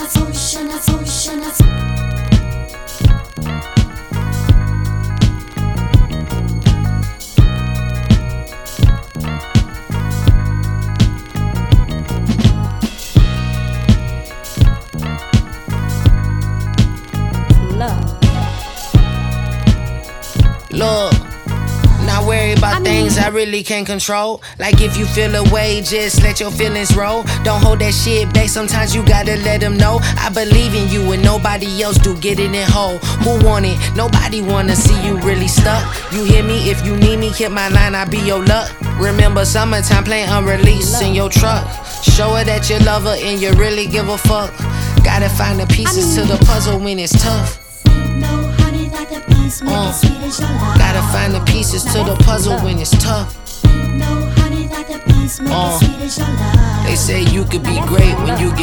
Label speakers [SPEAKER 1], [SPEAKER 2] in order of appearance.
[SPEAKER 1] Look, not worry about things I really can't control. Like if you feel a way, just let your feelings roll. Don't hold that shit back, sometimes you gotta let them know. I believe in you and nobody else do, get it in whole. Who want it? Nobody wanna see you really stuck. You hear me? If you need me, hit my line, I'll be your luck. Remember summertime playing unreleased in your truck. Show her that you love her and you really give a fuck. Gotta find the pieces to the puzzle when it's tough. Gotta find the pieces to the puzzle when it's tough. They say you could be great when you get